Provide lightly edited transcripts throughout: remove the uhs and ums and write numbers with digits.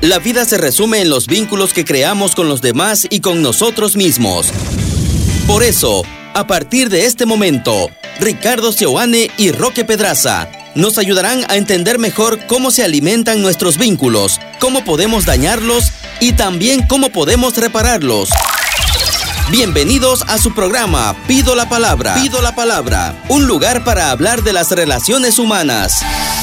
La vida se resume en los vínculos que creamos con los demás y con nosotros mismos. Por eso, a partir de este momento, Ricardo Seoane y Roque Pedraza nos ayudarán a entender mejor cómo se alimentan nuestros vínculos, cómo podemos dañarlos y también cómo podemos repararlos. Bienvenidos a su programa Pido la Palabra. Pido la Palabra, un lugar para hablar de las relaciones humanas.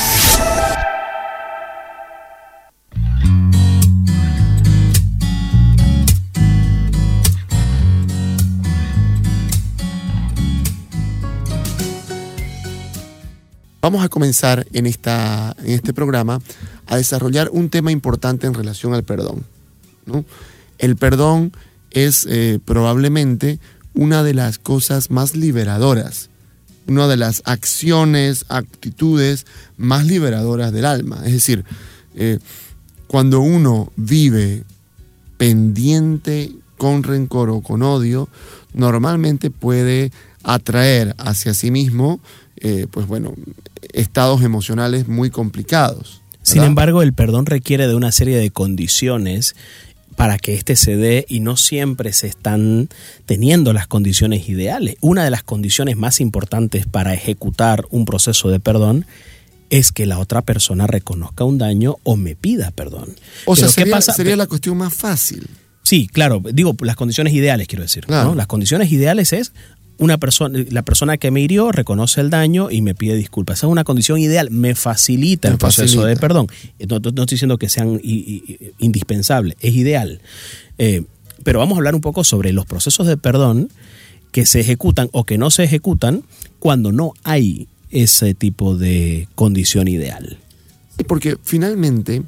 Vamos a comenzar en este programa a desarrollar un tema importante en relación al perdón, ¿no? El perdón es probablemente una de las cosas más liberadoras, una de las acciones, actitudes más liberadoras del alma. Es decir, cuando uno vive pendiente con rencor o con odio, normalmente puede atraer hacia sí mismo estados emocionales muy complicados, ¿verdad? Sin embargo, el perdón requiere de una serie de condiciones para que éste se dé y no siempre se están teniendo las condiciones ideales. Una de las condiciones más importantes para ejecutar un proceso de perdón es que la otra persona reconozca un daño o me pida perdón. O sea, sería la cuestión más fácil. Sí, claro, digo, las condiciones ideales quiero decir, claro, ¿no? Las condiciones ideales es la persona que me hirió reconoce el daño y me pide disculpas. Esa es una condición ideal, me facilita el proceso de perdón. No estoy diciendo que sean indispensables, es ideal. Pero vamos a hablar un poco sobre los procesos de perdón que se ejecutan o que no se ejecutan cuando no hay ese tipo de condición ideal. Porque finalmente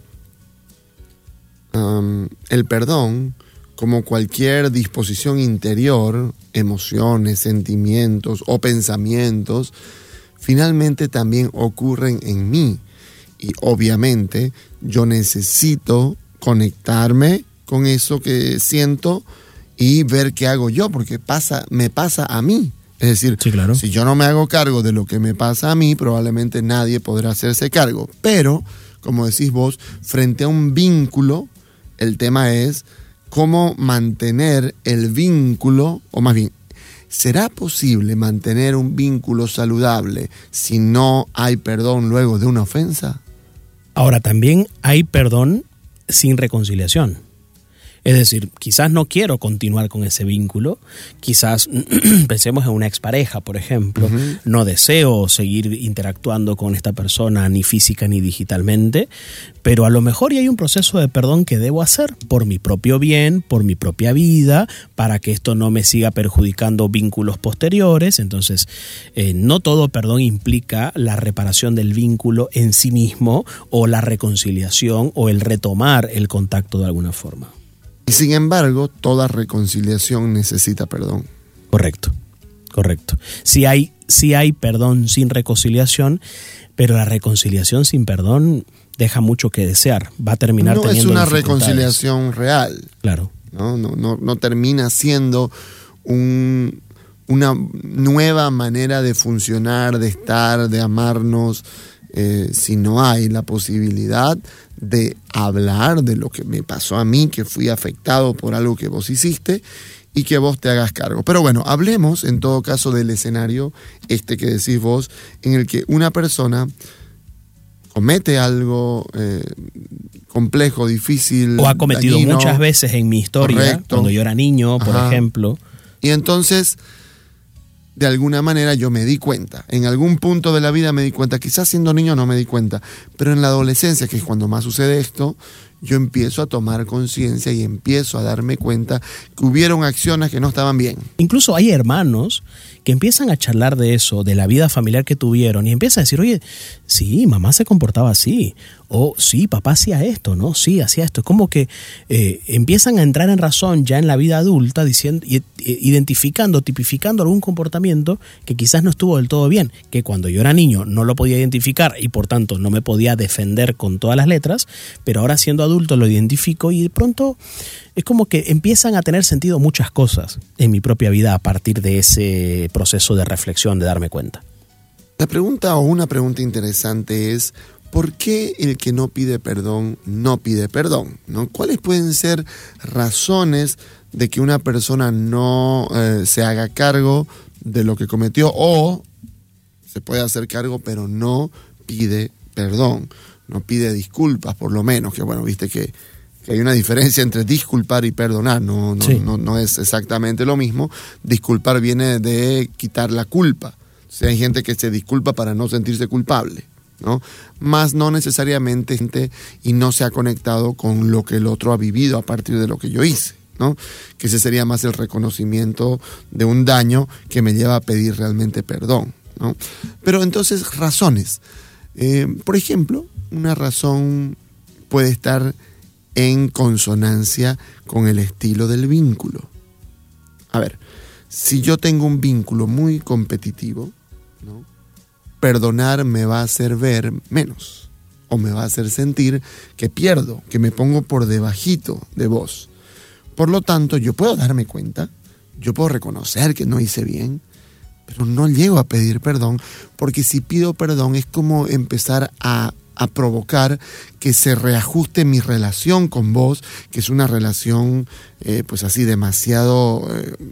el perdón, como cualquier disposición interior, emociones, sentimientos o pensamientos, finalmente también ocurren en mí. Y obviamente yo necesito conectarme con eso que siento y ver qué hago yo, porque me pasa a mí. Es decir, sí, claro, si yo no me hago cargo de lo que me pasa a mí, probablemente nadie podrá hacerse cargo. Pero, como decís vos, frente a un vínculo, el tema es cómo mantener el vínculo, o más bien, ¿será posible mantener un vínculo saludable si no hay perdón luego de una ofensa? Ahora, también hay perdón sin reconciliación. Es decir, quizás no quiero continuar con ese vínculo, quizás pensemos en una expareja, por ejemplo, no deseo seguir interactuando con esta persona ni física ni digitalmente, pero a lo mejor hay un proceso de perdón que debo hacer por mi propio bien, por mi propia vida, para que esto no me siga perjudicando vínculos posteriores. Entonces, no todo perdón implica la reparación del vínculo en sí mismo o la reconciliación o el retomar el contacto de alguna forma. Y sin embargo, toda reconciliación necesita perdón. Correcto. Sí hay perdón sin reconciliación, pero la reconciliación sin perdón deja mucho que desear. Va a terminar teniendo dificultades. No es una reconciliación real. Claro. No termina siendo una nueva manera de funcionar, de estar, de amarnos, si no hay la posibilidad de hablar de lo que me pasó a mí, que fui afectado por algo que vos hiciste y que vos te hagas cargo. Pero bueno, hablemos en todo caso del escenario que decís vos, en el que una persona comete algo complejo, difícil, o ha cometido dañino, muchas veces en mi historia, correcto, cuando yo era niño, por ejemplo. Y entonces, de alguna manera yo me di cuenta, en algún punto de la vida me di cuenta, quizás siendo niño no me di cuenta, pero en la adolescencia, que es cuando más sucede esto, yo empiezo a tomar conciencia y empiezo a darme cuenta que hubieron acciones que no estaban bien. Incluso hay hermanos que empiezan a charlar de eso, de la vida familiar que tuvieron, y empiezan a decir, oye, sí, mamá se comportaba así, o sí, papá hacía esto, ¿no? Sí, hacía esto. Es como que empiezan a entrar en razón ya en la vida adulta, diciendo, identificando, tipificando algún comportamiento que quizás no estuvo del todo bien, que cuando yo era niño no lo podía identificar y por tanto no me podía defender con todas las letras, pero ahora siendo adulto lo identifico y de pronto es como que empiezan a tener sentido muchas cosas en mi propia vida a partir de ese proceso de reflexión, de darme cuenta. La pregunta o una pregunta interesante es, ¿por qué el que no pide perdón no pide perdón? ¿No? ¿Cuáles pueden ser razones de que una persona no se haga cargo de lo que cometió, o se puede hacer cargo pero no pide perdón, no pide disculpas por lo menos? Que bueno, viste que hay una diferencia entre disculpar y perdonar, no es exactamente lo mismo. Disculpar viene de quitar la culpa. O sea, hay gente que se disculpa para no sentirse culpable, ¿no? Más no necesariamente, y no se ha conectado con lo que el otro ha vivido a partir de lo que yo hice, ¿no? Que ese sería más el reconocimiento de un daño que me lleva a pedir realmente perdón, ¿no? Pero entonces, razones. Por ejemplo, una razón puede estar en consonancia con el estilo del vínculo. A ver, si yo tengo un vínculo muy competitivo, ¿no? Perdonar me va a hacer ver menos, o me va a hacer sentir que pierdo, que me pongo por debajito de vos. Por lo tanto, yo puedo darme cuenta, yo puedo reconocer que no hice bien, pero no llego a pedir perdón, porque si pido perdón es como empezar a provocar que se reajuste mi relación con vos, que es una relación pues así demasiado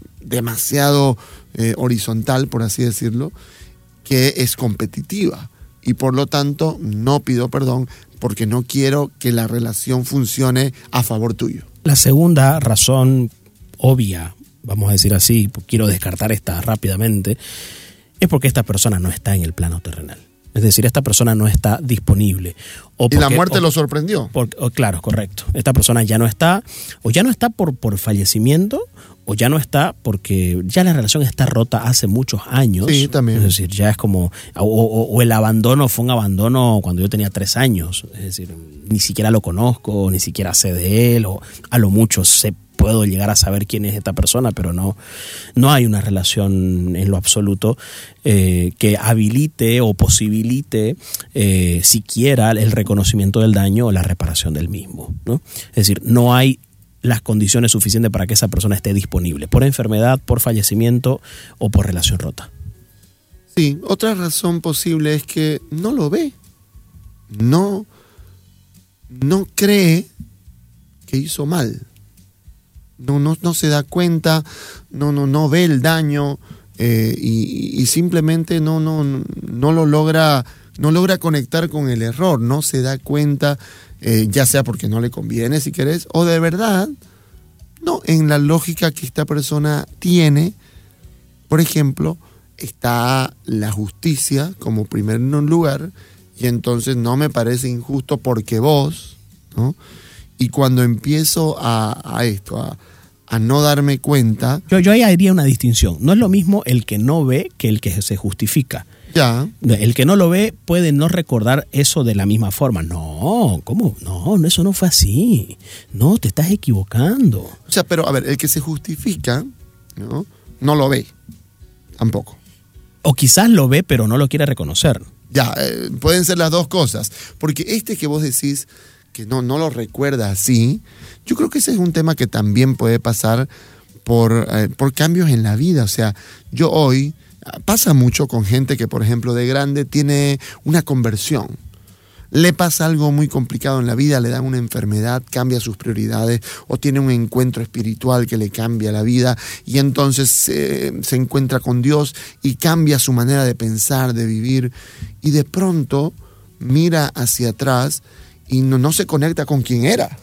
horizontal, por así decirlo, que es competitiva, y por lo tanto no pido perdón porque no quiero que la relación funcione a favor tuyo. La segunda razón obvia, vamos a decir así, quiero descartar esta rápidamente, es porque esta persona no está en el plano terrenal. Es decir, esta persona no está disponible. ¿Y la muerte lo sorprendió? Claro, correcto. Esta persona ya no está, o ya no está por fallecimiento, o ya no está porque ya la relación está rota hace muchos años. Sí, también. Es decir, ya es como, o el abandono fue un abandono cuando yo tenía 3 años. Es decir, ni siquiera lo conozco, ni siquiera sé de él, o a lo mucho puedo llegar a saber quién es esta persona, pero no hay una relación en lo absoluto que habilite o posibilite siquiera el reconocimiento del daño o la reparación del mismo, ¿no? Es decir, no hay las condiciones suficientes para que esa persona esté disponible, por enfermedad, por fallecimiento o por relación rota. Sí, otra razón posible es que no lo ve, no cree que hizo mal. No se da cuenta, no ve el daño, y simplemente no logra conectar con el error, no se da cuenta, ya sea porque no le conviene, si querés, o de verdad, no, en la lógica que esta persona tiene. Por ejemplo, está la justicia como primer lugar, y entonces no me parece injusto porque vos, ¿no? Y cuando empiezo a no darme cuenta... Yo ahí haría una distinción. No es lo mismo el que no ve que el que se justifica. Ya. El que no lo ve puede no recordar eso de la misma forma. No, ¿cómo? No, eso no fue así. No, te estás equivocando. O sea, pero a ver, el que se justifica, no lo ve tampoco. O quizás lo ve, pero no lo quiere reconocer. Ya, pueden ser las dos cosas. Porque este que vos decís que no lo recuerda así, yo creo que ese es un tema que también puede pasar por cambios en la vida. O sea, yo hoy, pasa mucho con gente que, por ejemplo, de grande tiene una conversión. Le pasa algo muy complicado en la vida, le dan una enfermedad, cambia sus prioridades, o tiene un encuentro espiritual que le cambia la vida, y entonces se encuentra con Dios y cambia su manera de pensar, de vivir, y de pronto mira hacia atrás y no se conecta con quien era.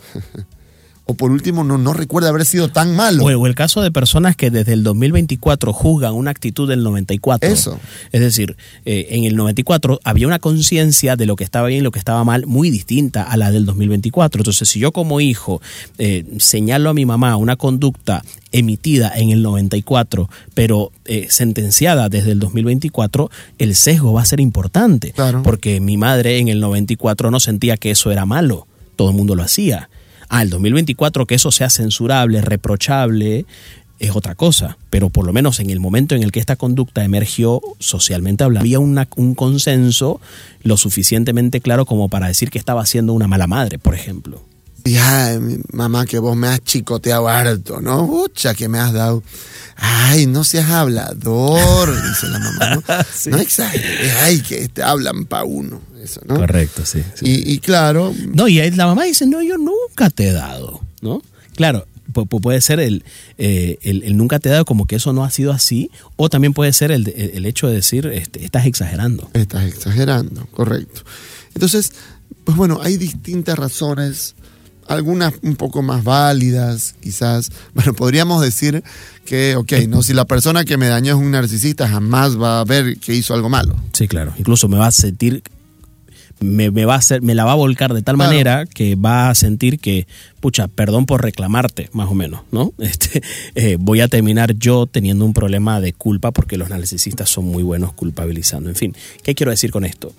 O por último, no recuerda haber sido tan malo. O el caso de personas que desde el 2024 juzgan una actitud del 94. Eso. Es decir, en el 94 había una conciencia de lo que estaba bien y lo que estaba mal muy distinta a la del 2024. Entonces, si yo como hijo señalo a mi mamá una conducta emitida en el 94, pero sentenciada desde el 2024, el sesgo va a ser importante. Claro. Porque mi madre en el 94 no sentía que eso era malo. Todo el mundo lo hacía. El 2024 que eso sea censurable, reprochable, es otra cosa. Pero por lo menos en el momento en el que esta conducta emergió socialmente hablando, había un consenso lo suficientemente claro como para decir que estaba siendo una mala madre, por ejemplo. Y mamá, que vos me has chicoteado harto, ¿no? Pucha, que me has dado. Ay, no seas hablador, dice la mamá, ¿no? Sí. No exageres, ay, que te hablan pa' uno, eso, ¿no? Correcto, sí. Y claro. No, y la mamá dice, no, yo nunca te he dado, ¿no? Claro, puede ser el nunca te he dado como que eso no ha sido así, o también puede ser el hecho de decir, estás exagerando. Estás exagerando, correcto. Entonces, pues bueno, hay distintas razones, algunas un poco más válidas, quizás. Bueno, podríamos decir que, no, si la persona que me dañó es un narcisista, jamás va a ver que hizo algo malo. Sí, claro. Incluso me va a sentir, me la va a volcar de tal manera que va a sentir que, pucha, perdón por reclamarte, más o menos, ¿no? Voy a terminar yo teniendo un problema de culpa porque los narcisistas son muy buenos culpabilizando. En fin, ¿qué quiero decir con esto?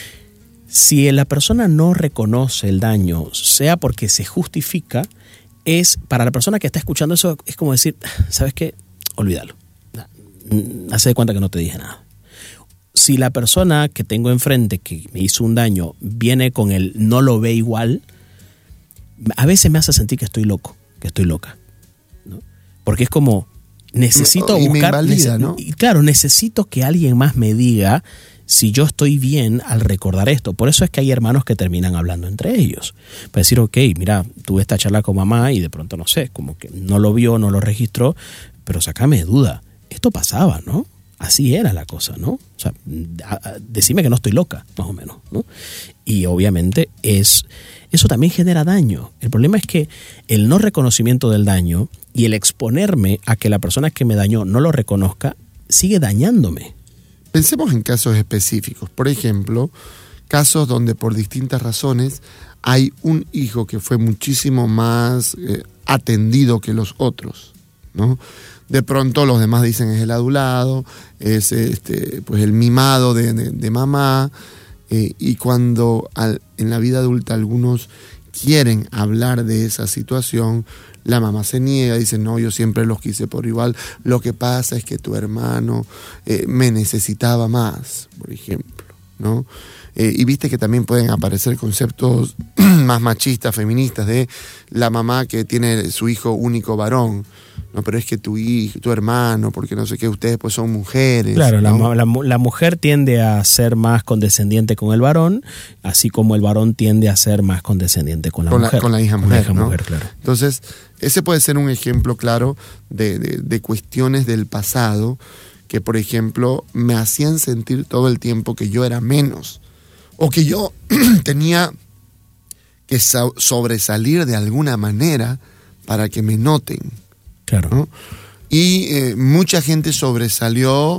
Si la persona no reconoce el daño, sea porque se justifica, es para la persona que está escuchando eso, es como decir, ¿sabes qué? Olvídalo. Hace de cuenta que no te dije nada. Si la persona que tengo enfrente que me hizo un daño viene con el no lo ve igual, a veces me hace sentir que estoy loco, que estoy loca, ¿no? Porque es como, necesito buscar... Me invalida, ¿no? Y claro, necesito que alguien más me diga si yo estoy bien al recordar esto. Por eso es que hay hermanos que terminan hablando entre ellos. Para decir, mira, tuve esta charla con mamá y de pronto, no sé, como que no lo vio, no lo registró, pero sácame de duda. Esto pasaba, ¿no? Así era la cosa, ¿no? O sea, decime que no estoy loca, más o menos, ¿no? Y obviamente eso también genera daño. El problema es que el no reconocimiento del daño y el exponerme a que la persona que me dañó no lo reconozca, sigue dañándome. Pensemos en casos específicos. Por ejemplo, casos donde por distintas razones hay un hijo que fue muchísimo más atendido que los otros, ¿no? De pronto los demás dicen es el adulado, es pues el mimado de mamá, y cuando en la vida adulta algunos quieren hablar de esa situación, la mamá se niega, dice, no, yo siempre los quise por igual, lo que pasa es que tu hermano me necesitaba más, por ejemplo, ¿no? Y viste que también pueden aparecer conceptos más machistas, feministas, de la mamá que tiene su hijo único varón, no, pero es que tu hijo, tu hermano, porque no sé qué, ustedes pues son mujeres. Claro, ¿no? la mujer tiende a ser más condescendiente con el varón, así como el varón tiende a ser más condescendiente con la mujer. Con la hija mujer, ¿no? Claro. Entonces, ese puede ser un ejemplo claro de cuestiones del pasado que, por ejemplo, me hacían sentir todo el tiempo que yo era menos, o que yo tenía que sobresalir de alguna manera para que me noten. Claro. ¿No? Y mucha gente sobresalió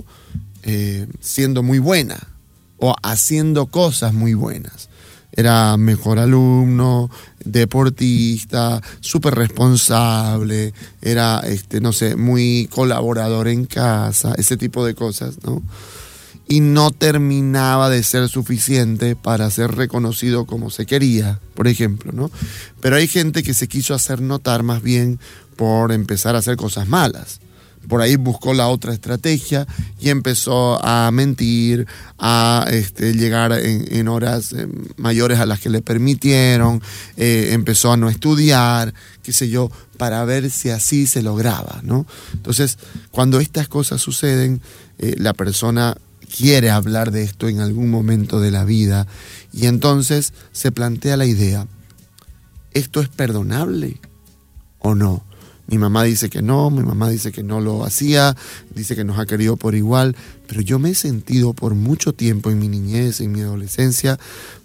siendo muy buena o haciendo cosas muy buenas. Era mejor alumno, deportista, súper responsable, era, no sé, muy colaborador en casa, ese tipo de cosas, ¿no? Y no terminaba de ser suficiente para ser reconocido como se quería, por ejemplo, ¿no? Pero hay gente que se quiso hacer notar más bien por empezar a hacer cosas malas. Por ahí buscó la otra estrategia y empezó a mentir, a llegar en horas mayores a las que le permitieron, empezó a no estudiar, qué sé yo, para ver si así se lograba, ¿no? Entonces, cuando estas cosas suceden, la persona quiere hablar de esto en algún momento de la vida y entonces se plantea la idea, ¿esto es perdonable o no? Mi mamá dice que no, mi mamá dice que no lo hacía, dice que nos ha querido por igual, pero yo me he sentido por mucho tiempo en mi niñez, en mi adolescencia,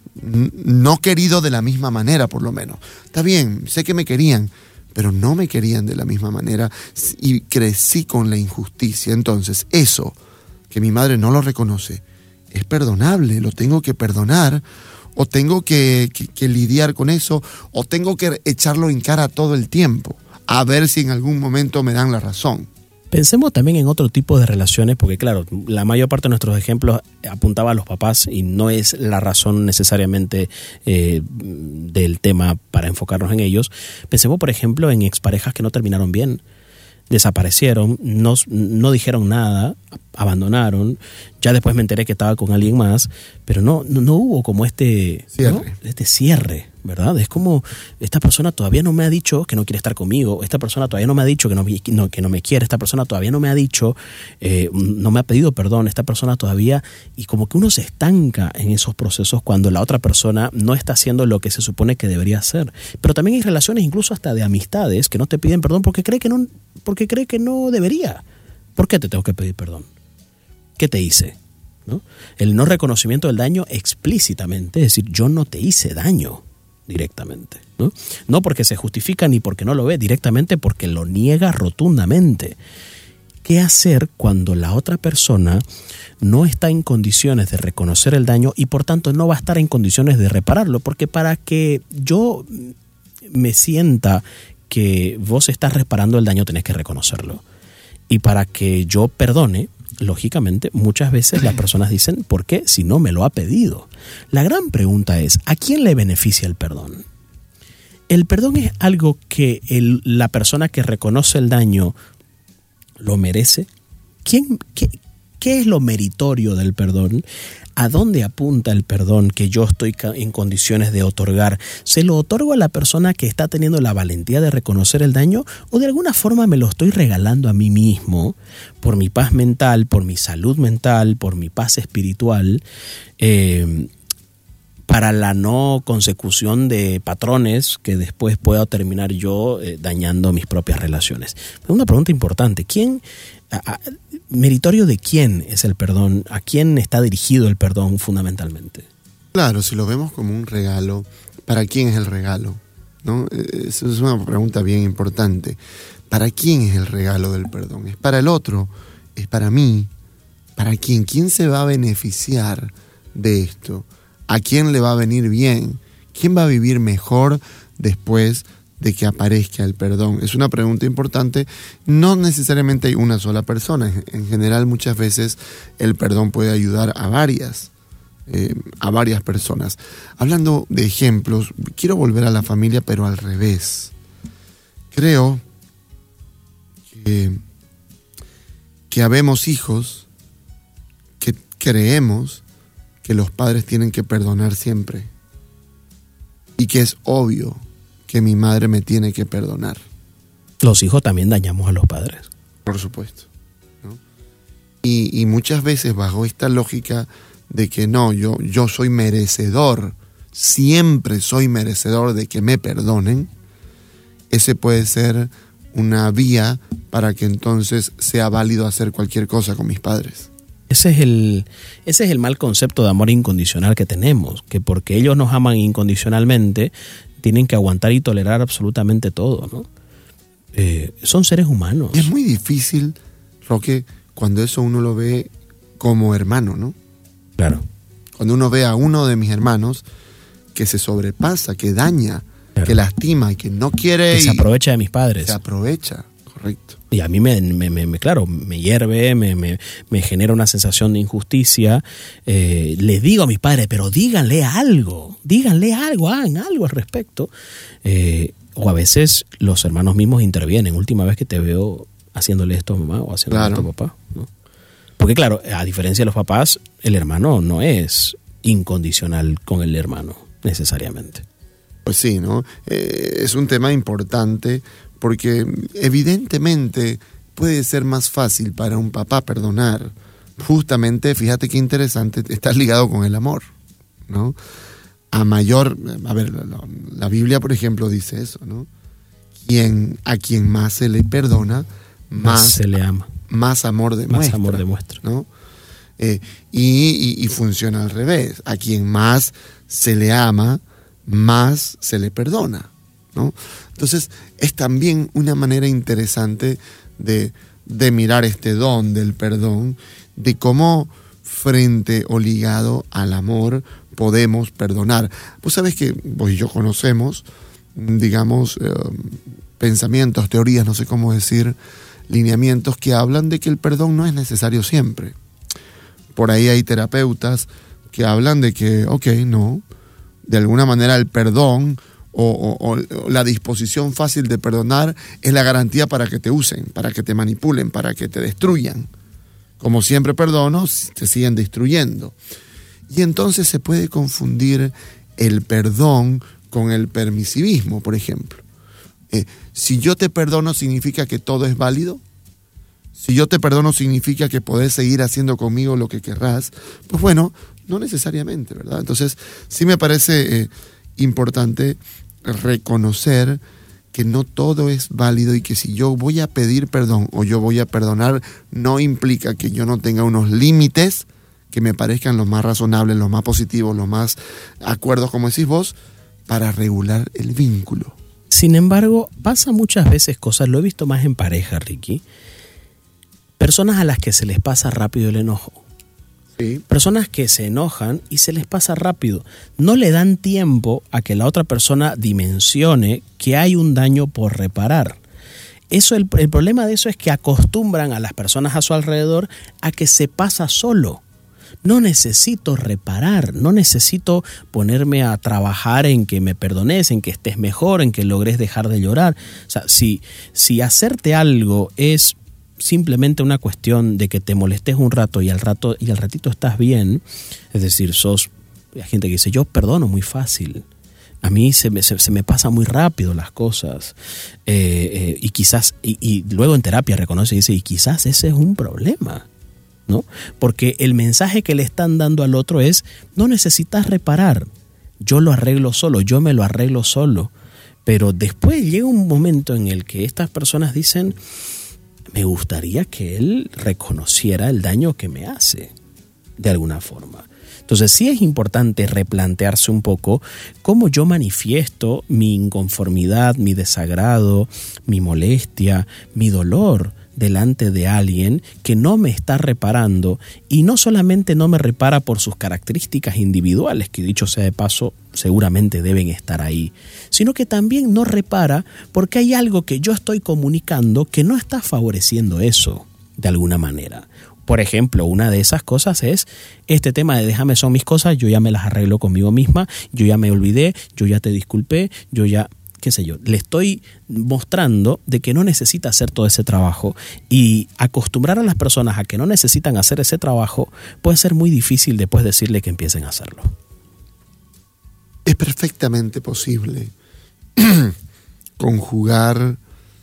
no querido de la misma manera, por lo menos. Está bien, sé que me querían, pero no me querían de la misma manera y crecí con la injusticia. Entonces, eso, que mi madre no lo reconoce, es perdonable, lo tengo que perdonar, o tengo que lidiar con eso, o tengo que echarlo en cara todo el tiempo, a ver si en algún momento me dan la razón. Pensemos también en otro tipo de relaciones, porque claro, la mayor parte de nuestros ejemplos apuntaba a los papás y no es la razón necesariamente del tema para enfocarnos en ellos. Pensemos, por ejemplo, en exparejas que no terminaron bien, desaparecieron, no dijeron nada, abandonaron. Ya después me enteré que estaba con alguien más, pero no hubo como este cierre, ¿verdad? Es como, esta persona todavía no me ha dicho que no quiere estar conmigo, esta persona todavía no me ha dicho que no me quiere, esta persona todavía no me ha dicho, no me ha pedido perdón, esta persona todavía, y como que uno se estanca en esos procesos cuando la otra persona no está haciendo lo que se supone que debería hacer. Pero también hay relaciones, incluso hasta de amistades, que no te piden perdón porque cree que no debería. ¿Por qué te tengo que pedir perdón? ¿Qué te hice? ¿No? El no reconocimiento del daño explícitamente, es decir, yo no te hice daño directamente, ¿no? No porque se justifica ni porque no lo ve, directamente porque lo niega rotundamente. ¿Qué hacer cuando la otra persona no está en condiciones de reconocer el daño y por tanto no va a estar en condiciones de repararlo? Porque para que yo me sienta que vos estás reparando el daño tenés que reconocerlo. Y para que yo perdone, lógicamente, muchas veces las personas dicen, ¿por qué? Si no me lo ha pedido. La gran pregunta es, ¿a quién le beneficia el perdón? ¿El perdón es algo que la persona que reconoce el daño lo merece? ¿Qué es lo meritorio del perdón? ¿A dónde apunta el perdón que yo estoy en condiciones de otorgar? ¿Se lo otorgo a la persona que está teniendo la valentía de reconocer el daño o de alguna forma me lo estoy regalando a mí mismo por mi paz mental, por mi salud mental, por mi paz espiritual, para la no consecución de patrones que después pueda terminar yo dañando mis propias relaciones? Una pregunta importante. ¿Meritorio de quién es el perdón? ¿A quién está dirigido el perdón fundamentalmente? Claro, si lo vemos como un regalo, ¿para quién es el regalo? ¿No? Esa es una pregunta bien importante. ¿Para quién es el regalo del perdón? ¿Es para el otro? ¿Es para mí? ¿Para quién? ¿Quién se va a beneficiar de esto? ¿A quién le va a venir bien? ¿Quién va a vivir mejor después de que aparezca el perdón? Es una pregunta importante. No necesariamente hay una sola persona. En general, muchas veces el perdón puede ayudar a varias personas. Hablando de ejemplos, quiero volver a la familia, pero al revés. Creo que habemos hijos que creemos que los padres tienen que perdonar siempre y que es obvio que mi madre me tiene que perdonar. Los hijos también dañamos a los padres. Por supuesto, ¿no? Y muchas veces bajo esta lógica de que no, yo soy merecedor, siempre soy merecedor de que me perdonen, ese puede ser una vía para que entonces sea válido hacer cualquier cosa con mis padres. Ese es el mal concepto de amor incondicional que tenemos, que porque ellos nos aman incondicionalmente, tienen que aguantar y tolerar absolutamente todo, ¿no? Son seres humanos. Y es muy difícil, Roque, cuando eso uno lo ve como hermano, ¿no? Claro. Cuando uno ve a uno de mis hermanos que se sobrepasa, que daña, claro, que lastima, que no quiere... Que se aprovecha de mis padres. Se aprovecha, correcto. Y a mí me hierve, me genera una sensación de injusticia. Les digo a mis padres, pero díganle algo, hagan algo al respecto. O a veces los hermanos mismos intervienen. Última vez que te veo haciéndole esto a mamá o haciéndole esto a papá, ¿no? Porque claro, a diferencia de los papás, el hermano no es incondicional con el hermano, necesariamente. Pues sí, ¿no? Es un tema importante porque evidentemente puede ser más fácil para un papá perdonar. Justamente, fíjate qué interesante, está ligado con el amor, ¿no? La Biblia, por ejemplo, dice eso, ¿no? A quien más se le perdona, más se le ama. Más amor demuestra. Más amor demuestra. ¿No? Y funciona al revés. A quien más se le ama, más se le perdona, ¿no? Entonces, es también una manera interesante de mirar este don del perdón, de cómo frente o ligado al amor podemos perdonar. Vos sabés que vos y yo conocemos, digamos, pensamientos, teorías, no sé cómo decir, lineamientos que hablan de que el perdón no es necesario siempre. Por ahí hay terapeutas que hablan de que, no, de alguna manera el perdón o la disposición fácil de perdonar es la garantía para que te usen, para que te manipulen, para que te destruyan. Como siempre perdono, te siguen destruyendo. Y entonces se puede confundir el perdón con el permisivismo, por ejemplo. Si yo te perdono, ¿significa que todo es válido? Si yo te perdono, ¿significa que podés seguir haciendo conmigo lo que querrás? Pues bueno, no necesariamente, ¿verdad? Entonces, sí me parece importante reconocer que no todo es válido y que si yo voy a pedir perdón o yo voy a perdonar, no implica que yo no tenga unos límites que me parezcan los más razonables, los más positivos, los más acuerdos, como decís vos, para regular el vínculo. Sin embargo, pasa muchas veces cosas, lo he visto más en pareja, Ricky, personas a las que se les pasa rápido el enojo. Sí. Personas que se enojan y se les pasa rápido. No le dan tiempo a que la otra persona dimensione que hay un daño por reparar. El problema de eso es que acostumbran a las personas a su alrededor a que se pasa solo. No necesito reparar, no necesito ponerme a trabajar en que me perdones, en que estés mejor, en que logres dejar de llorar. O sea, si hacerte algo es simplemente una cuestión de que te molestes un rato y al ratito estás bien, es decir, hay gente que dice, yo perdono muy fácil, a mí se me pasa muy rápido las cosas, y quizás, y luego en terapia reconoce y dice, y quizás ese es un problema, ¿no? Porque el mensaje que le están dando al otro es, no necesitas reparar, yo lo arreglo solo, yo me lo arreglo solo, pero después llega un momento en el que estas personas dicen, me gustaría que él reconociera el daño que me hace, de alguna forma. Entonces sí es importante replantearse un poco cómo yo manifiesto mi inconformidad, mi desagrado, mi molestia, mi dolor delante de alguien que no me está reparando, y no solamente no me repara por sus características individuales, que dicho sea de paso seguramente deben estar ahí, sino que también no repara porque hay algo que yo estoy comunicando que no está favoreciendo eso de alguna manera. Por ejemplo, una de esas cosas es este tema de déjame son mis cosas, yo ya me las arreglo conmigo misma, yo ya me olvidé, yo ya te disculpé, yo ya, qué sé yo, le estoy mostrando de que no necesita hacer todo ese trabajo, y acostumbrar a las personas a que no necesitan hacer ese trabajo puede ser muy difícil después decirle que empiecen a hacerlo. Es perfectamente posible conjugar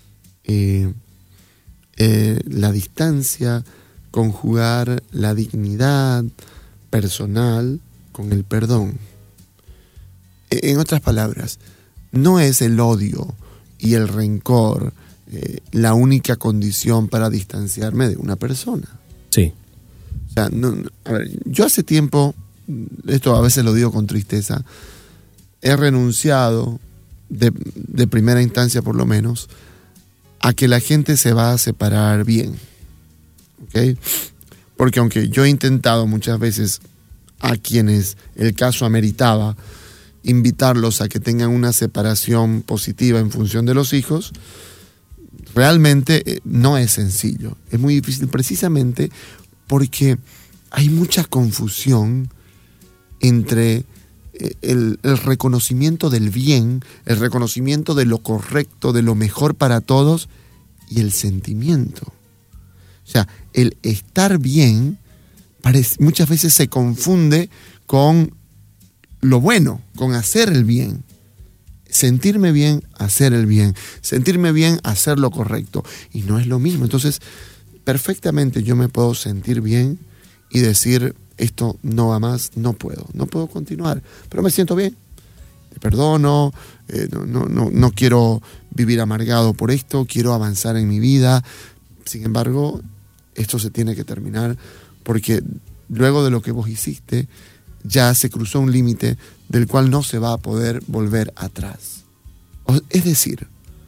la distancia, conjugar la dignidad personal con el perdón. En otras palabras, no es el odio y el rencor la única condición para distanciarme de una persona. Sí. O sea, a ver, yo hace tiempo, esto a veces lo digo con tristeza, he renunciado, de primera instancia por lo menos, a que la gente se va a separar bien. ¿Ok? Porque aunque yo he intentado muchas veces a quienes el caso ameritaba invitarlos a que tengan una separación positiva en función de los hijos, realmente no es sencillo. Es muy difícil precisamente porque hay mucha confusión entre el reconocimiento del bien, el reconocimiento de lo correcto, de lo mejor para todos, y el sentimiento. O sea, el estar bien muchas veces se confunde con lo bueno, con hacer el bien. Sentirme bien, hacer el bien. Sentirme bien, hacer lo correcto. Y no es lo mismo. Entonces, perfectamente yo me puedo sentir bien y decir, esto no va más, no puedo continuar. Pero me siento bien, te perdono, no quiero vivir amargado por esto, quiero avanzar en mi vida. Sin embargo, esto se tiene que terminar porque luego de lo que vos hiciste, ya se cruzó un límite del cual no se va a poder volver atrás. Es decir,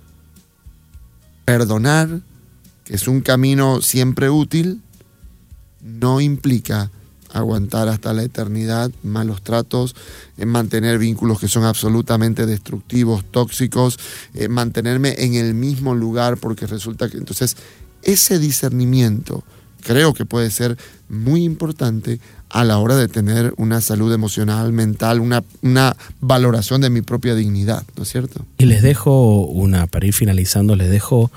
perdonar, que es un camino siempre útil, no implica aguantar hasta la eternidad malos tratos, mantener vínculos que son absolutamente destructivos, tóxicos, mantenerme en el mismo lugar porque resulta que... Entonces, ese discernimiento creo que puede ser muy importante a la hora de tener una salud emocional, mental, una valoración de mi propia dignidad, ¿no es cierto? Y les dejo para ir finalizando, les dejo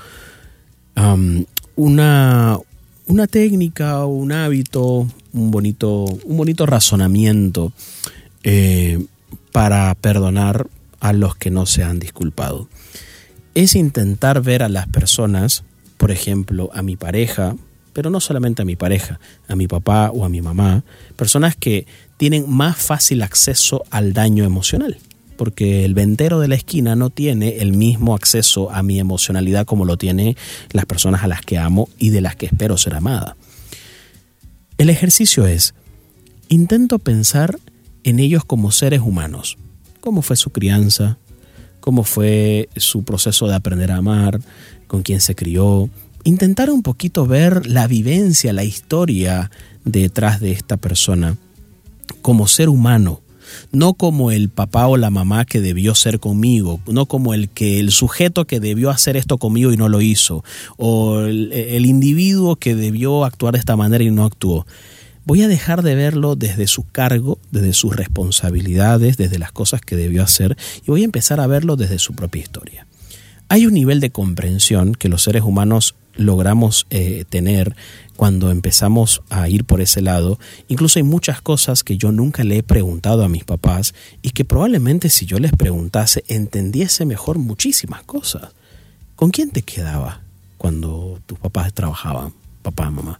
una técnica, un hábito, un bonito razonamiento para perdonar a los que no se han disculpado. Es intentar ver a las personas, por ejemplo, a mi pareja, pero no solamente a mi pareja, a mi papá o a mi mamá, personas que tienen más fácil acceso al daño emocional, porque el ventero de la esquina no tiene el mismo acceso a mi emocionalidad como lo tienen las personas a las que amo y de las que espero ser amada. El ejercicio es, intento pensar en ellos como seres humanos, cómo fue su crianza, cómo fue su proceso de aprender a amar, con quién se crió, intentar un poquito ver la vivencia, la historia detrás de esta persona como ser humano, no como el papá o la mamá que debió ser conmigo, no como el sujeto que debió hacer esto conmigo y no lo hizo, o el individuo que debió actuar de esta manera y no actuó. Voy a dejar de verlo desde su cargo, desde sus responsabilidades, desde las cosas que debió hacer, y voy a empezar a verlo desde su propia historia. Hay un nivel de comprensión que los seres humanos logramos tener cuando empezamos a ir por ese lado. Incluso hay muchas cosas que yo nunca le he preguntado a mis papás y que probablemente si yo les preguntase entendiese mejor muchísimas cosas. ¿Con quién te quedabas cuando tus papás trabajaban, papá, mamá?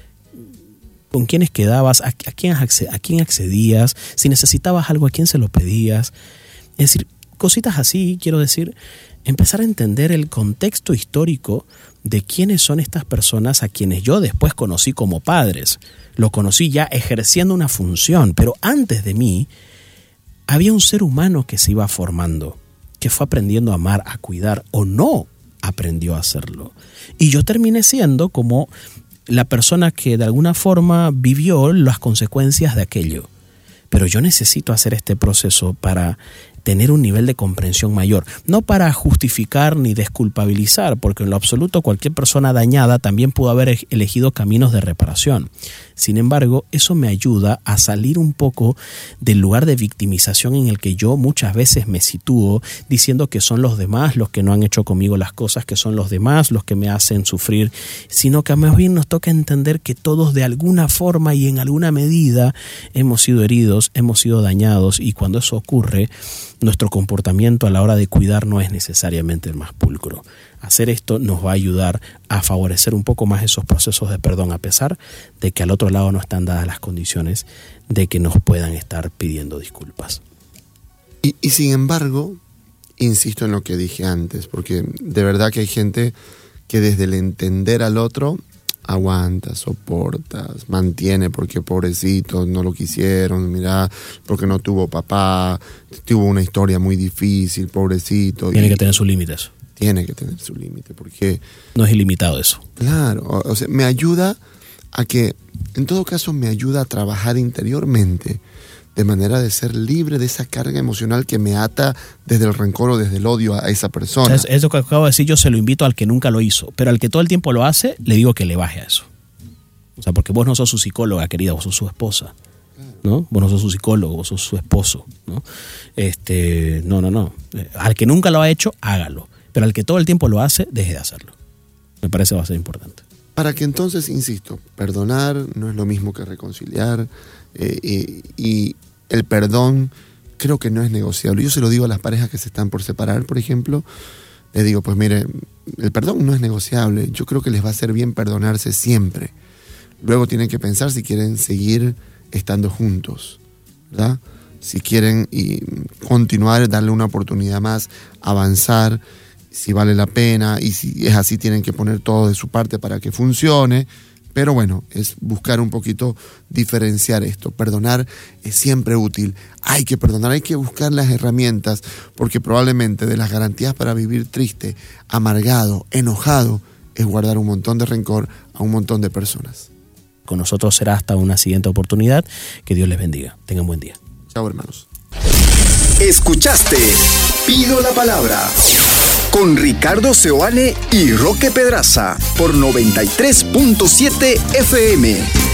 ¿Con quiénes quedabas? ¿A quién accedías? Si necesitabas algo, ¿a quién se lo pedías? Es decir, cositas así, quiero decir, empezar a entender el contexto histórico de quiénes son estas personas a quienes yo después conocí como padres. Lo conocí ya ejerciendo una función, pero antes de mí había un ser humano que se iba formando, que fue aprendiendo a amar, a cuidar, o no aprendió a hacerlo. Y yo terminé siendo como la persona que de alguna forma vivió las consecuencias de aquello. Pero yo necesito hacer este proceso para tener un nivel de comprensión mayor, no para justificar ni desculpabilizar, porque en lo absoluto cualquier persona dañada también pudo haber elegido caminos de reparación. Sin embargo, eso me ayuda a salir un poco del lugar de victimización en el que yo muchas veces me sitúo, diciendo que son los demás los que no han hecho conmigo las cosas, que son los demás los que me hacen sufrir, sino que más bien nos toca entender que todos de alguna forma y en alguna medida hemos sido heridos, hemos sido dañados, y cuando eso ocurre, nuestro comportamiento a la hora de cuidar no es necesariamente el más pulcro. Hacer esto nos va a ayudar a favorecer un poco más esos procesos de perdón, a pesar de que al otro lado no están dadas las condiciones de que nos puedan estar pidiendo disculpas. Y sin embargo, insisto en lo que dije antes, porque de verdad que hay gente que desde el entender al otro aguanta, soporta, mantiene, porque pobrecito, no lo quisieron, mira, porque no tuvo papá, tuvo una historia muy difícil, pobrecito. Tiene que tener sus límites. Tiene que tener su límite, porque no es ilimitado eso. Claro, o sea, me ayuda a que, en todo caso, me ayuda a trabajar interiormente, de manera de ser libre de esa carga emocional que me ata desde el rencor o desde el odio a esa persona. Es lo que acabo de decir, yo se lo invito al que nunca lo hizo, pero al que todo el tiempo lo hace, le digo que le baje a eso. O sea, porque vos no sos su psicóloga, querida, vos sos su esposa, ¿no? Vos no sos su psicólogo, vos sos su esposo, ¿no? No. Al que nunca lo ha hecho, hágalo. Pero al que todo el tiempo lo hace, deje de hacerlo. Me parece va a ser importante. Para que entonces, insisto, perdonar no es lo mismo que reconciliar, y el perdón creo que no es negociable. Yo se lo digo a las parejas que se están por separar, por ejemplo, les digo, pues mire, el perdón no es negociable. Yo creo que les va a hacer bien perdonarse siempre. Luego tienen que pensar si quieren seguir estando juntos, ¿verdad? Si quieren continuar, darle una oportunidad más, avanzar, si vale la pena, y si es así tienen que poner todo de su parte para que funcione. Pero bueno, es buscar un poquito diferenciar esto. Perdonar es siempre útil. Hay que perdonar, hay que buscar las herramientas, porque probablemente de las garantías para vivir triste, amargado, enojado, es guardar un montón de rencor a un montón de personas. Con nosotros será hasta una siguiente oportunidad. Que Dios les bendiga. Tengan buen día. Chao, hermanos. Escuchaste Pido la Palabra con Ricardo Seoane y Roque Pedraza por 93.7 FM.